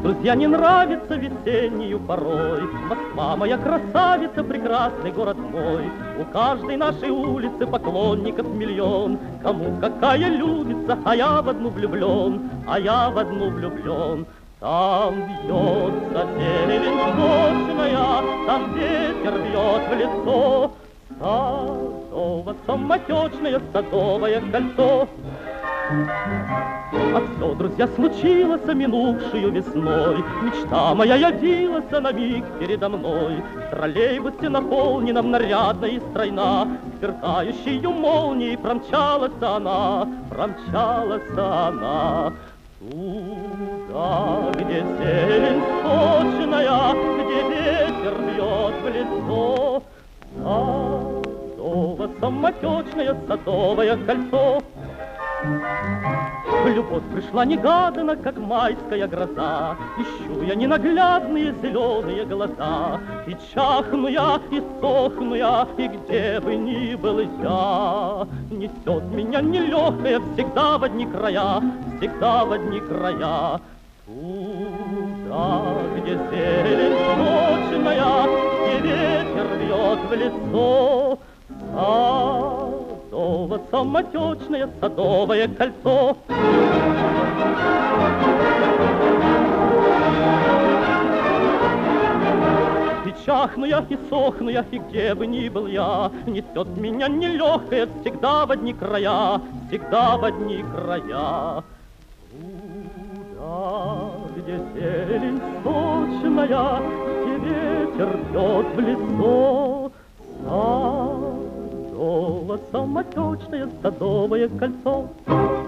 друзья, не нравится весеннюю порой. Москва моя красавица, прекрасный город мой. У каждой нашей улицы поклонников миллион. Кому какая любится, а я в одну влюблен, а я в одну влюблен. Там бьется зелень сочная, там ветер бьет в лицо. Садово-самотечное садовое кольцо. А все, друзья, случилось минувшую весной. Мечта моя явилась на миг передо мной. В троллейбусе наполненном нарядно и стройна, сверкающей молнией промчалась она, промчалась она. Туда, где зелень сочная, где ветер бьет в лицо. Садово-самотечное садовое кольцо. Любовь пришла негаданно, как майская гроза. Ищу я ненаглядные зеленые глаза. И чахну я, и сохну я, и где бы ни был я. Несет меня нелегкая всегда в одни края, всегда в одни края. Туда, где зелень сочная, где ветер бьет в лицо. Садово-самотечное садовое кольцо. И чахну я, и сохну я, и где бы ни был я, несет меня нелегкая всегда в одни края, всегда в одни края. Туда, где зелень сочная, где ветер бьет в лицо. Садово-самотечное садовое кольцо.